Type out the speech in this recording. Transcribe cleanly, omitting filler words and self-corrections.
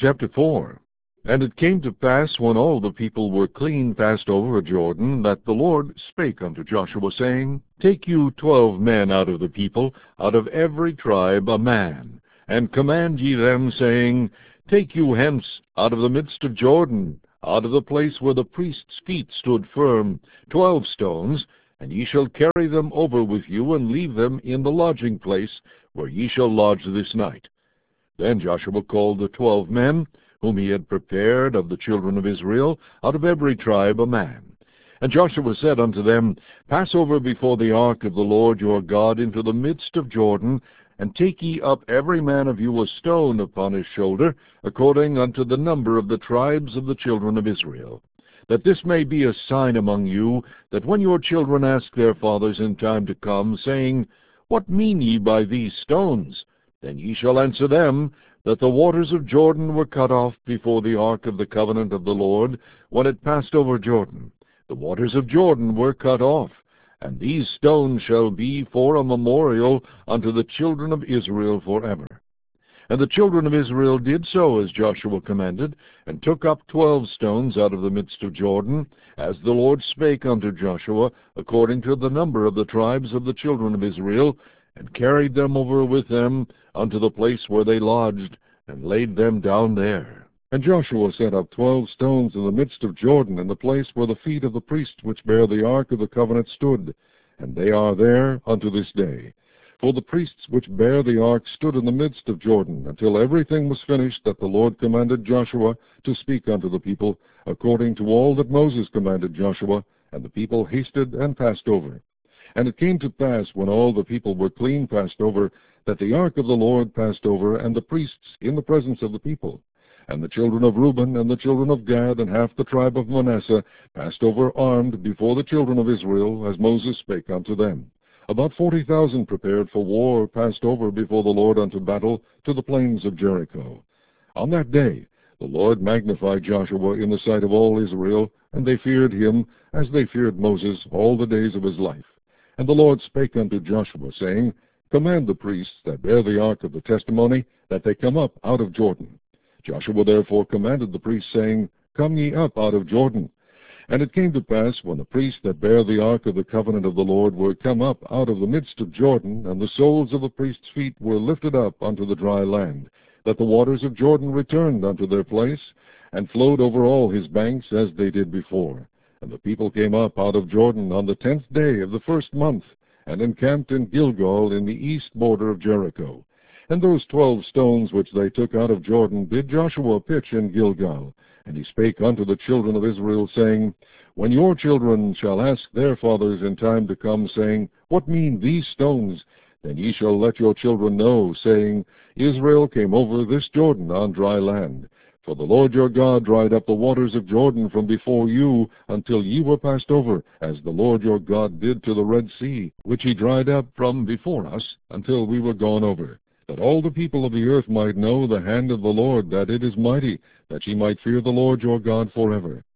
Chapter 4. And it came to pass, when all the people were clean passed over Jordan, that the Lord spake unto Joshua, saying, Take you 12 men out of the people, out of every tribe a man, and command ye them, saying, Take you hence out of the midst of Jordan, out of the place where the priest's feet stood firm, 12 stones, and ye shall carry them over with you, and leave them in the lodging place, where ye shall lodge this night. Then Joshua called the 12 men, whom he had prepared of the children of Israel, out of every tribe a man. And Joshua said unto them, Pass over before the ark of the Lord your God into the midst of Jordan, and take ye up every man of you a stone upon his shoulder, according unto the number of the tribes of the children of Israel. That this may be a sign among you, that when your children ask their fathers in time to come, saying, What mean ye by these stones? Then ye shall answer them, that the waters of Jordan were cut off before the ark of the covenant of the Lord, when it passed over Jordan. The waters of Jordan were cut off, and these stones shall be for a memorial unto the children of Israel forever. And the children of Israel did so as Joshua commanded, and took up 12 stones out of the midst of Jordan, as the Lord spake unto Joshua, according to the number of the tribes of the children of Israel, and carried them over with them unto the place where they lodged, and laid them down there. And Joshua set up 12 stones in the midst of Jordan, in the place where the feet of the priests which bear the ark of the covenant stood, and they are there unto this day. For the priests which bear the ark stood in the midst of Jordan, until everything was finished that the Lord commanded Joshua to speak unto the people, according to all that Moses commanded Joshua, and the people hasted and passed over. And it came to pass, when all the people were clean passed over, that the ark of the Lord passed over, and the priests in the presence of the people. And the children of Reuben, and the children of Gad, and half the tribe of Manasseh, passed over armed before the children of Israel, as Moses spake unto them. About 40,000 prepared for war passed over before the Lord unto battle to the plains of Jericho. On that day the Lord magnified Joshua in the sight of all Israel, and they feared him, as they feared Moses all the days of his life. And the Lord spake unto Joshua, saying, Command the priests that bear the ark of the testimony, that they come up out of Jordan. Joshua therefore commanded the priests, saying, Come ye up out of Jordan. And it came to pass, when the priests that bear the ark of the covenant of the Lord were come up out of the midst of Jordan, and the soles of the priests' feet were lifted up unto the dry land, that the waters of Jordan returned unto their place, and flowed over all his banks, as they did before. And the people came up out of Jordan on the 10th day of the first month, and encamped in Gilgal in the east border of Jericho. And those 12 stones which they took out of Jordan did Joshua pitch in Gilgal. And he spake unto the children of Israel, saying, When your children shall ask their fathers in time to come, saying, What mean these stones? Then ye shall let your children know, saying, Israel came over this Jordan on dry land. For the Lord your God dried up the waters of Jordan from before you, until ye were passed over, as the Lord your God did to the Red Sea, which he dried up from before us, until we were gone over. That all the people of the earth might know the hand of the Lord, that it is mighty, that ye might fear the Lord your God forever.